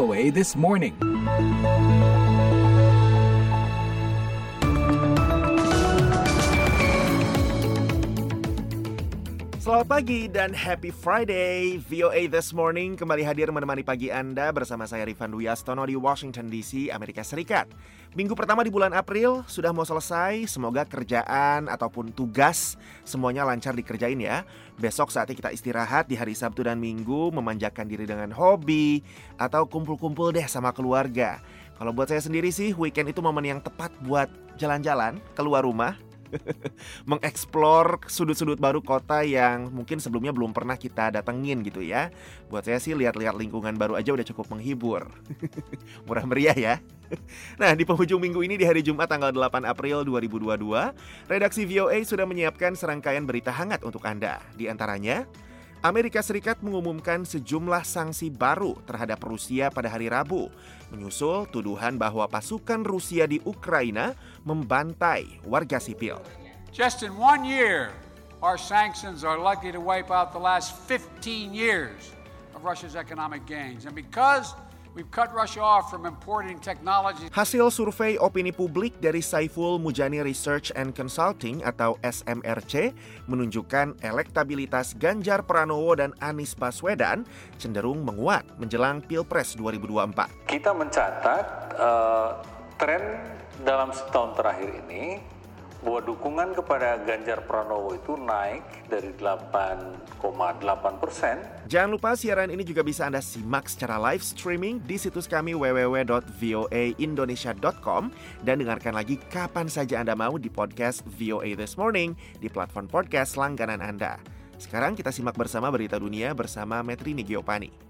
VOA This Morning. Selamat pagi dan happy Friday. VOA This Morning kembali hadir menemani pagi Anda bersama saya Rifan Dwi Astono di Washington DC, Amerika Serikat. Minggu pertama di bulan April sudah mau selesai. Semoga kerjaan ataupun tugas semuanya lancar dikerjain ya. Besok saatnya kita istirahat di hari Sabtu dan Minggu, memanjakan diri dengan hobi atau kumpul-kumpul deh sama keluarga. Kalau buat saya sendiri sih, weekend itu momen yang tepat buat jalan-jalan keluar rumah. Mengeksplor sudut-sudut baru kota yang mungkin sebelumnya belum pernah kita datengin gitu ya. Buat saya sih lihat-lihat lingkungan baru aja udah cukup menghibur. Murah meriah ya. Nah, di penghujung minggu ini di hari Jumat tanggal 8 April 2022, redaksi VOA sudah menyiapkan serangkaian berita hangat untuk Anda. Di antaranya, Amerika Serikat mengumumkan sejumlah sanksi baru terhadap Rusia pada hari Rabu, menyusul tuduhan bahwa pasukan Rusia di Ukraina membantai warga sipil. Just in 1 year, our sanctions are likely to wipe out the last 15 years of Russia's economic gains. And because we've cut Russia off from importing technology. Hasil survei opini publik dari Saiful Mujani Research and Consulting atau SMRC menunjukkan elektabilitas Ganjar Pranowo dan Anies Baswedan cenderung menguat menjelang Pilpres 2024. Kita mencatat tren dalam setahun terakhir ini bahwa dukungan kepada Ganjar Pranowo itu naik dari 8,8%. Jangan lupa siaran ini juga bisa Anda simak secara live streaming di situs kami www.voaindonesia.com dan dengarkan lagi kapan saja Anda mau di podcast VOA This Morning di platform podcast langganan Anda. Sekarang kita simak bersama berita dunia bersama Metrini Giopani.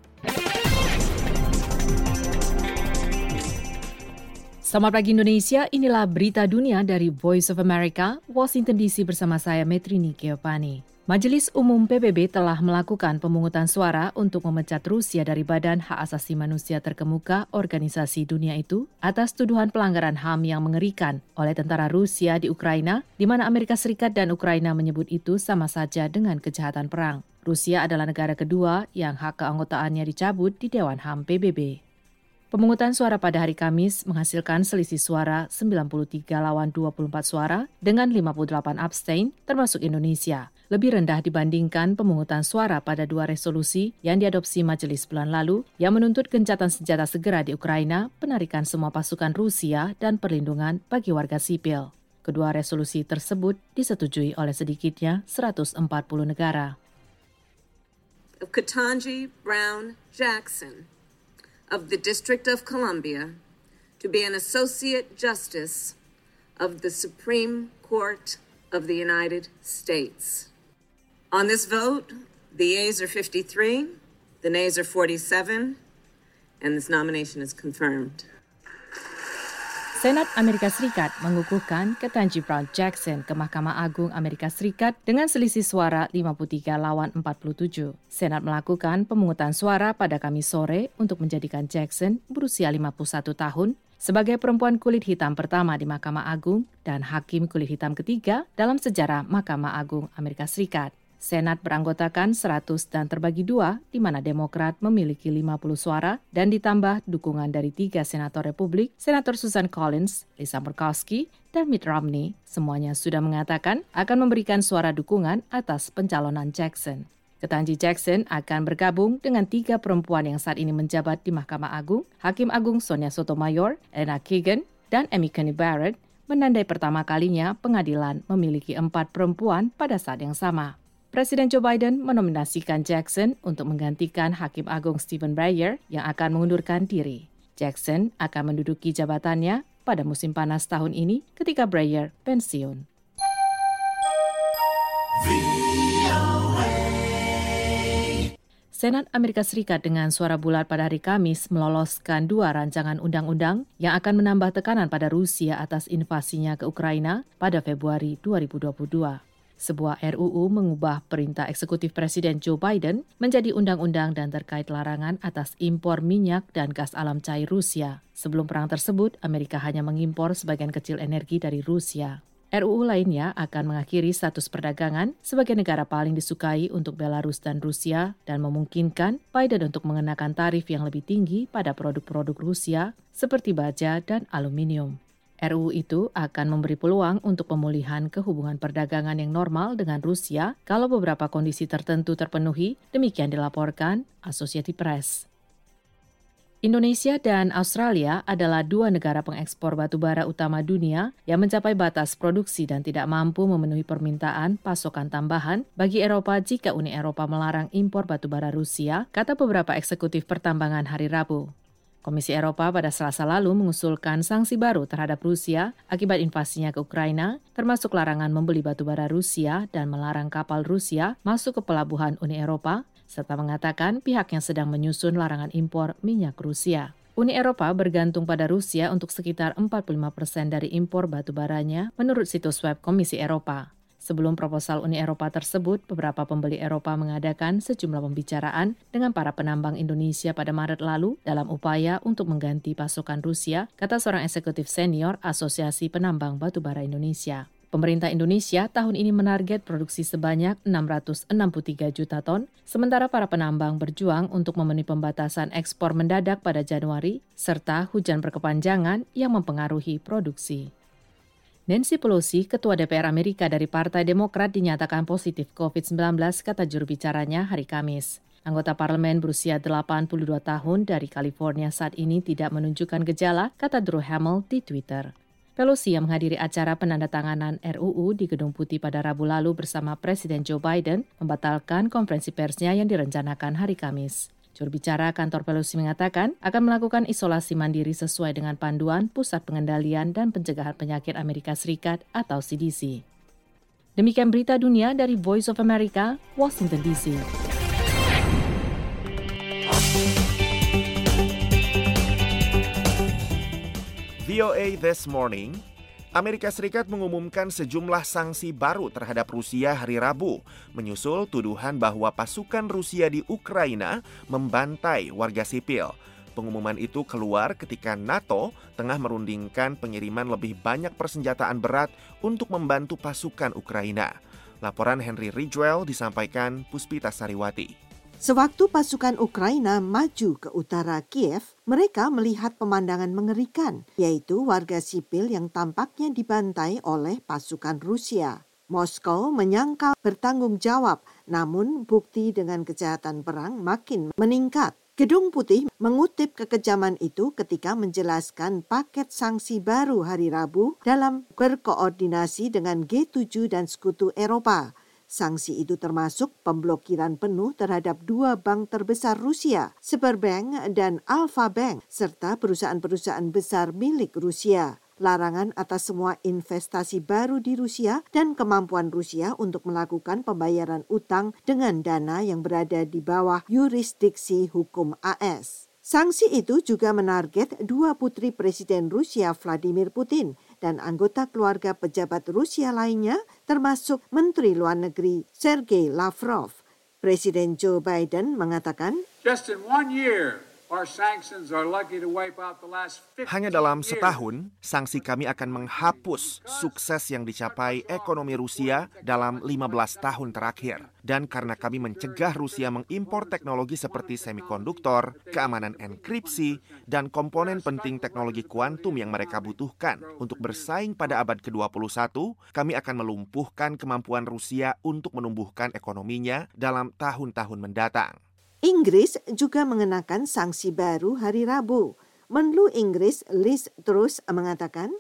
Selamat pagi Indonesia, inilah berita dunia dari Voice of America, Washington DC bersama saya Metrini Giopani. Majelis Umum PBB telah melakukan pemungutan suara untuk memecat Rusia dari Badan Hak Asasi Manusia terkemuka organisasi dunia itu atas tuduhan pelanggaran HAM yang mengerikan oleh tentara Rusia di Ukraina, di mana Amerika Serikat dan Ukraina menyebut itu sama saja dengan kejahatan perang. Rusia adalah negara kedua yang hak keanggotaannya dicabut di Dewan HAM PBB. Pemungutan suara pada hari Kamis menghasilkan selisih suara 93 lawan 24 suara dengan 58 abstain, termasuk Indonesia. Lebih rendah dibandingkan pemungutan suara pada dua resolusi yang diadopsi majelis bulan lalu yang menuntut gencatan senjata segera di Ukraina, penarikan semua pasukan Rusia, dan perlindungan bagi warga sipil. Kedua resolusi tersebut disetujui oleh sedikitnya 140 negara. Ketanji Brown Jackson of the District of Columbia to be an Associate Justice of the Supreme Court of the United States. On this vote, the yeas are 53, the nays are 47, and this nomination is confirmed. Senat Amerika Serikat mengukuhkan Ketanji Brown Jackson ke Mahkamah Agung Amerika Serikat dengan selisih suara 53 lawan 47. Senat melakukan pemungutan suara pada Kamis sore untuk menjadikan Jackson berusia 51 tahun sebagai perempuan kulit hitam pertama di Mahkamah Agung dan hakim kulit hitam ketiga dalam sejarah Mahkamah Agung Amerika Serikat. Senat beranggotakan 100 dan terbagi dua, di mana Demokrat memiliki 50 suara dan ditambah dukungan dari 3 senator Republik, Senator Susan Collins, Lisa Murkowski, dan Mitt Romney. Semuanya sudah mengatakan akan memberikan suara dukungan atas pencalonan Jackson. Ketanji Jackson akan bergabung dengan 3 perempuan yang saat ini menjabat di Mahkamah Agung, Hakim Agung Sonia Sotomayor, Elena Kagan, dan Amy Coney Barrett, menandai pertama kalinya pengadilan memiliki 4 perempuan pada saat yang sama. Presiden Joe Biden menominasikan Jackson untuk menggantikan Hakim Agung Stephen Breyer yang akan mengundurkan diri. Jackson akan menduduki jabatannya pada musim panas tahun ini ketika Breyer pensiun. Senat Amerika Serikat dengan suara bulat pada hari Kamis meloloskan 2 rancangan undang-undang yang akan menambah tekanan pada Rusia atas invasinya ke Ukraina pada Februari 2022. Sebuah RUU mengubah perintah eksekutif Presiden Joe Biden menjadi undang-undang dan terkait larangan atas impor minyak dan gas alam cair Rusia. Sebelum perang tersebut, Amerika hanya mengimpor sebagian kecil energi dari Rusia. RUU lainnya akan mengakhiri status perdagangan sebagai negara paling disukai untuk Belarus dan Rusia dan memungkinkan Biden untuk mengenakan tarif yang lebih tinggi pada produk-produk Rusia seperti baja dan aluminium. RUU itu akan memberi peluang untuk pemulihan kehubungan perdagangan yang normal dengan Rusia kalau beberapa kondisi tertentu terpenuhi, demikian dilaporkan Associated Press. Indonesia dan Australia adalah dua negara pengekspor batubara utama dunia yang mencapai batas produksi dan tidak mampu memenuhi permintaan pasokan tambahan bagi Eropa jika Uni Eropa melarang impor batubara Rusia, kata beberapa eksekutif pertambangan hari Rabu. Komisi Eropa pada Selasa lalu mengusulkan sanksi baru terhadap Rusia akibat invasinya ke Ukraina, termasuk larangan membeli batubara Rusia dan melarang kapal Rusia masuk ke pelabuhan Uni Eropa, serta mengatakan pihaknya sedang menyusun larangan impor minyak Rusia. Uni Eropa bergantung pada Rusia untuk sekitar 45% dari impor batubaranya menurut situs web Komisi Eropa. Sebelum proposal Uni Eropa tersebut, beberapa pembeli Eropa mengadakan sejumlah pembicaraan dengan para penambang Indonesia pada Maret lalu dalam upaya untuk mengganti pasokan Rusia, kata seorang eksekutif senior Asosiasi Penambang Batubara Indonesia. Pemerintah Indonesia tahun ini menarget produksi sebanyak 663 juta ton, sementara para penambang berjuang untuk memenuhi pembatasan ekspor mendadak pada Januari, serta hujan berkepanjangan yang mempengaruhi produksi. Nancy Pelosi, Ketua DPR Amerika dari Partai Demokrat, dinyatakan positif COVID-19, kata juru bicaranya hari Kamis. Anggota parlemen berusia 82 tahun dari California saat ini tidak menunjukkan gejala, kata Drew Hamill di Twitter. Pelosi yang menghadiri acara penandatanganan RUU di Gedung Putih pada Rabu lalu bersama Presiden Joe Biden membatalkan konferensi persnya yang direncanakan hari Kamis. Juru bicara kantor Pelosi mengatakan akan melakukan isolasi mandiri sesuai dengan panduan Pusat Pengendalian dan Pencegahan Penyakit Amerika Serikat atau CDC. Demikian berita dunia dari Voice of America, Washington DC. VOA This Morning, Amerika Serikat mengumumkan sejumlah sanksi baru terhadap Rusia hari Rabu, menyusul tuduhan bahwa pasukan Rusia di Ukraina membantai warga sipil. Pengumuman itu keluar ketika NATO tengah merundingkan pengiriman lebih banyak persenjataan berat untuk membantu pasukan Ukraina. Laporan Henry Ridgwell disampaikan Puspita Sariwati. Sewaktu pasukan Ukraina maju ke utara Kiev, mereka melihat pemandangan mengerikan, yaitu warga sipil yang tampaknya dibantai oleh pasukan Rusia. Moskow menyangkal bertanggung jawab, namun bukti dengan kejahatan perang makin meningkat. Gedung Putih mengutip kekejaman itu ketika menjelaskan paket sanksi baru hari Rabu dalam berkoordinasi dengan G7 dan Sekutu Eropa. Sanksi itu termasuk pemblokiran penuh terhadap dua bank terbesar Rusia, Sberbank dan Alfa Bank, serta perusahaan-perusahaan besar milik Rusia. Larangan atas semua investasi baru di Rusia dan kemampuan Rusia untuk melakukan pembayaran utang dengan dana yang berada di bawah yurisdiksi hukum AS. Sanksi itu juga menarget dua putri Presiden Rusia Vladimir Putin dan anggota keluarga pejabat Rusia lainnya, termasuk Menteri Luar Negeri Sergei Lavrov. Presiden Joe Biden mengatakan, Just in 1 year, our sanctions are likely to wipe out the last 50 Hanya dalam years. setahun, sanksi kami akan menghapus sukses yang dicapai ekonomi Rusia dalam 15 tahun terakhir. Dan karena kami mencegah Rusia mengimpor teknologi seperti semikonduktor, keamanan enkripsi, dan komponen penting teknologi kuantum yang mereka butuhkan untuk bersaing pada abad ke-21, kami akan melumpuhkan kemampuan Rusia untuk menumbuhkan ekonominya dalam tahun-tahun mendatang. Inggris juga mengenakan sanksi baru hari Rabu. Menlu Inggris Liz Truss mengatakan,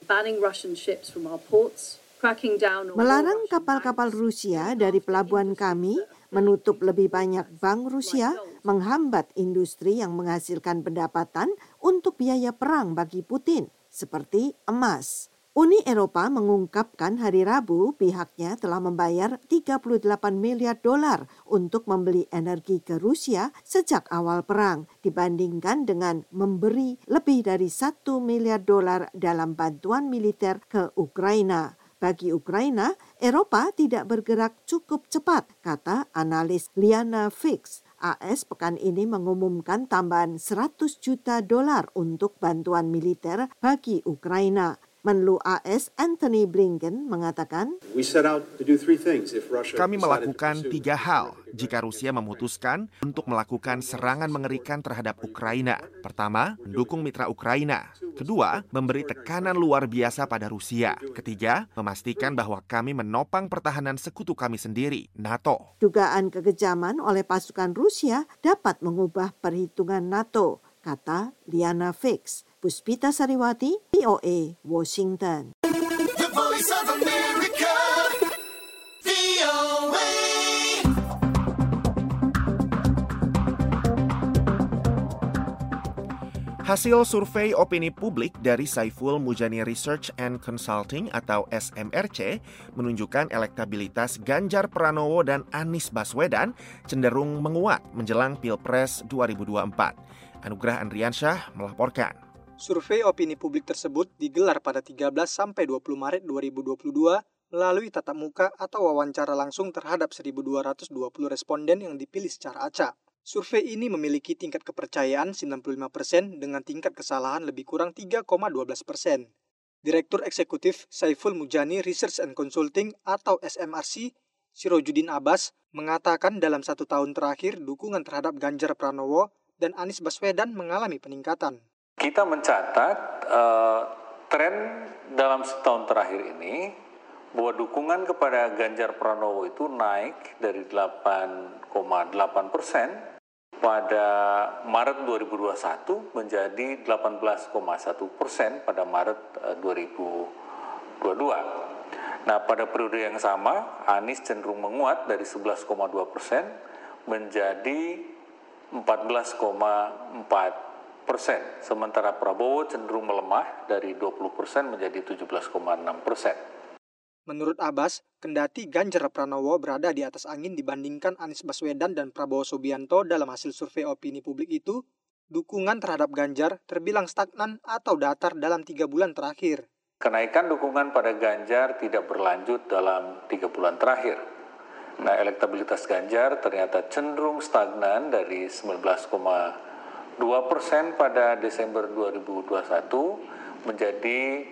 melarang kapal-kapal Rusia dari pelabuhan kami, menutup lebih banyak bank Rusia, menghambat industri yang menghasilkan pendapatan untuk biaya perang bagi Putin, seperti emas. Uni Eropa mengungkapkan hari Rabu pihaknya telah membayar 38 miliar dolar untuk membeli energi ke Rusia sejak awal perang, dibandingkan dengan memberi lebih dari 1 miliar dolar dalam bantuan militer ke Ukraina. Bagi Ukraina, Eropa tidak bergerak cukup cepat, kata analis Liana Fix. AS pekan ini mengumumkan tambahan 100 juta dolar untuk bantuan militer bagi Ukraina. Menlu AS Antony Blinken mengatakan, kami melakukan 3 hal jika Rusia memutuskan untuk melakukan serangan mengerikan terhadap Ukraina. Pertama, mendukung mitra Ukraina. Kedua, memberi tekanan luar biasa pada Rusia. Ketiga, memastikan bahwa kami menopang pertahanan sekutu kami sendiri, NATO. Dugaan kekejaman oleh pasukan Rusia dapat mengubah perhitungan NATO, kata Liana Fix. Puspita Sariwati, VOA, Washington. The Voice of America, VOA. Hasil survei opini publik dari Saiful Mujani Research and Consulting atau SMRC menunjukkan elektabilitas Ganjar Pranowo dan Anies Baswedan cenderung menguat menjelang Pilpres 2024. Anugrah Andriansyah melaporkan. Survei opini publik tersebut digelar pada 13 sampai 20 Maret 2022 melalui tatap muka atau wawancara langsung terhadap 1.220 responden yang dipilih secara acak. Survei ini memiliki tingkat kepercayaan 95% dengan tingkat kesalahan lebih kurang 3,12%. Direktur Eksekutif Saiful Mujani Research and Consulting atau SMRC, Sirojudin Abbas, mengatakan dalam 1 tahun terakhir dukungan terhadap Ganjar Pranowo dan Anies Baswedan mengalami peningkatan. Kita mencatat tren dalam setahun terakhir ini bahwa dukungan kepada Ganjar Pranowo itu naik dari 8,8% pada Maret 2021 menjadi 18,1% pada Maret 2022. Nah, pada periode yang sama, Anies cenderung menguat dari 11,2% menjadi 14,4%. Sementara Prabowo cenderung melemah dari 20% menjadi 17,6%. Menurut Abbas, kendati Ganjar Pranowo berada di atas angin dibandingkan Anies Baswedan dan Prabowo Subianto dalam hasil survei opini publik itu, dukungan terhadap Ganjar terbilang stagnan atau datar dalam 3 bulan terakhir. Kenaikan dukungan pada Ganjar tidak berlanjut dalam 3 bulan terakhir. Nah, elektabilitas Ganjar ternyata cenderung stagnan dari 19,2% pada Desember 2021 menjadi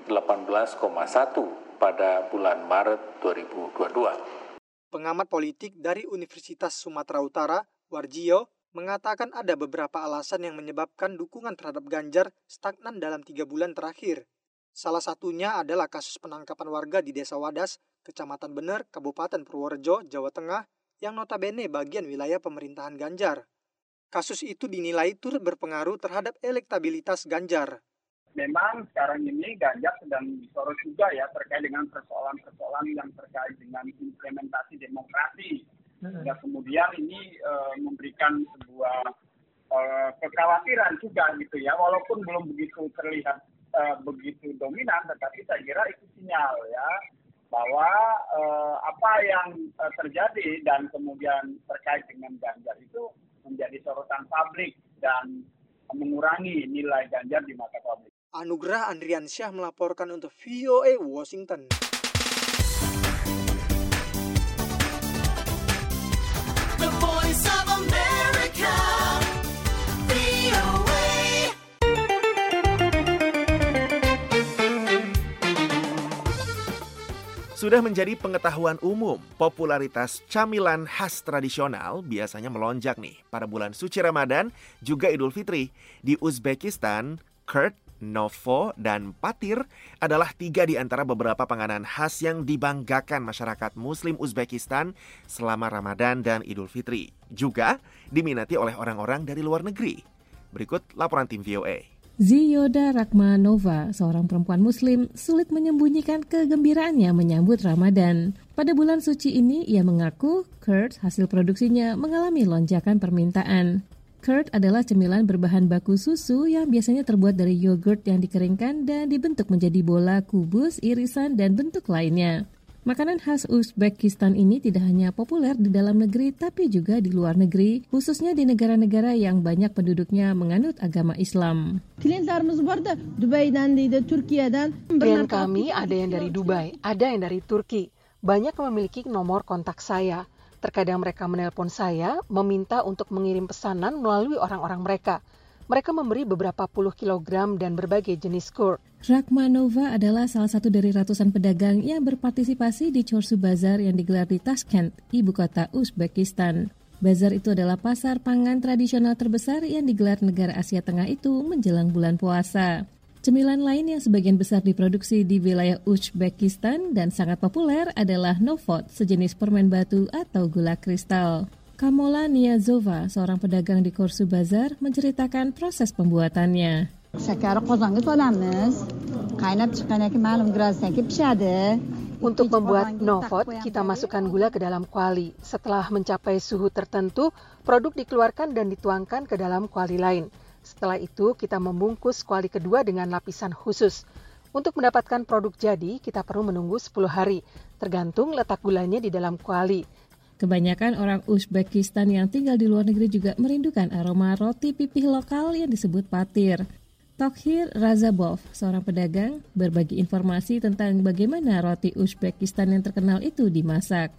18,1% pada bulan Maret 2022. Pengamat politik dari Universitas Sumatera Utara, Warjio, mengatakan ada beberapa alasan yang menyebabkan dukungan terhadap Ganjar stagnan dalam 3 bulan terakhir. Salah satunya adalah kasus penangkapan warga di Desa Wadas, Kecamatan Bener, Kabupaten Purworejo, Jawa Tengah, yang notabene bagian wilayah pemerintahan Ganjar. Kasus itu dinilai turut berpengaruh terhadap elektabilitas Ganjar. Memang sekarang ini Ganjar sedang disorot juga ya terkait dengan persoalan-persoalan yang terkait dengan implementasi demokrasi. Dan kemudian ini memberikan sebuah kekhawatiran juga gitu ya, walaupun belum begitu terlihat begitu dominan, tetapi saya kira itu sinyal ya bahwa apa yang terjadi dan kemudian terkait dengan Ganjar itu menjadi sorotan publik dan mengurangi nilai Ganjar di mata publik. Anugrah Andriansyah melaporkan untuk VOA Washington. The Voice of America, VOA. Sudah menjadi pengetahuan umum, popularitas camilan khas tradisional biasanya melonjak nih pada bulan suci Ramadan juga Idul Fitri. Di Uzbekistan, kurt, novo, dan patir adalah 3 di antara beberapa panganan khas yang dibanggakan masyarakat Muslim Uzbekistan selama Ramadan dan Idul Fitri. Juga diminati oleh orang-orang dari luar negeri. Berikut laporan tim VOA. Ziyoda Rakhmanova, seorang perempuan Muslim, sulit menyembunyikan kegembiraannya menyambut Ramadan. Pada bulan suci ini, ia mengaku kurt hasil produksinya mengalami lonjakan permintaan. Kurt adalah cemilan berbahan baku susu yang biasanya terbuat dari yogurt yang dikeringkan dan dibentuk menjadi bola, kubus, irisan, dan bentuk lainnya. Makanan khas Uzbekistan ini tidak hanya populer di dalam negeri, tapi juga di luar negeri, khususnya di negara-negara yang banyak penduduknya menganut agama Islam. Klien kami ada yang dari Dubai, ada yang dari Turki. Banyak yang memiliki nomor kontak saya. Terkadang mereka menelpon saya, meminta untuk mengirim pesanan melalui orang-orang mereka. Mereka memberi beberapa puluh kilogram dan berbagai jenis gourd. Rakhmanova adalah salah satu dari ratusan pedagang yang berpartisipasi di Chorsu Bazar yang digelar di Tashkent, ibu kota Uzbekistan. Bazar itu adalah pasar pangan tradisional terbesar yang digelar negara Asia Tengah itu menjelang bulan puasa. Cemilan lain yang sebagian besar diproduksi di wilayah Uzbekistan dan sangat populer adalah novot, sejenis permen batu atau gula kristal. Kamola Niyazova, seorang pedagang di Chorsu Bazar, menceritakan proses pembuatannya. Untuk membuat novot, kita masukkan gula ke dalam kuali. Setelah mencapai suhu tertentu, produk dikeluarkan dan dituangkan ke dalam kuali lain. Setelah itu, kita membungkus kuali kedua dengan lapisan khusus. Untuk mendapatkan produk jadi, kita perlu menunggu 10 hari, tergantung letak gulanya di dalam kuali. Kebanyakan orang Uzbekistan yang tinggal di luar negeri juga merindukan aroma roti pipih lokal yang disebut patir. Tokhir Razabov, seorang pedagang, berbagi informasi tentang bagaimana roti Uzbekistan yang terkenal itu dimasak.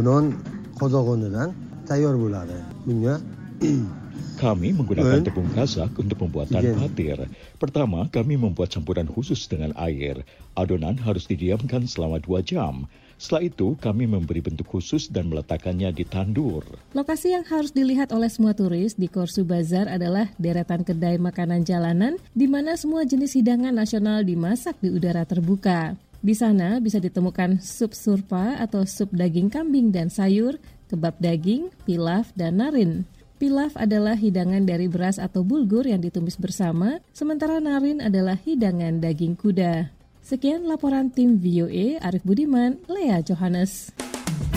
Kami menggunakan tepung kazak untuk pembuatan patir. Pertama, kami membuat campuran khusus dengan air. Adonan harus didiamkan selama 2 jam. Setelah itu, kami memberi bentuk khusus dan meletakkannya di tandur. Lokasi yang harus dilihat oleh semua turis di Chorsu Bazar adalah deretan kedai makanan jalanan di mana semua jenis hidangan nasional dimasak di udara terbuka. Di sana bisa ditemukan sup surpa atau sup daging kambing dan sayur, kebab daging, pilaf, dan narin. Pilaf adalah hidangan dari beras atau bulgur yang ditumis bersama, sementara narin adalah hidangan daging kuda. Sekian laporan tim VOA, Arif Budiman, Lea Johannes.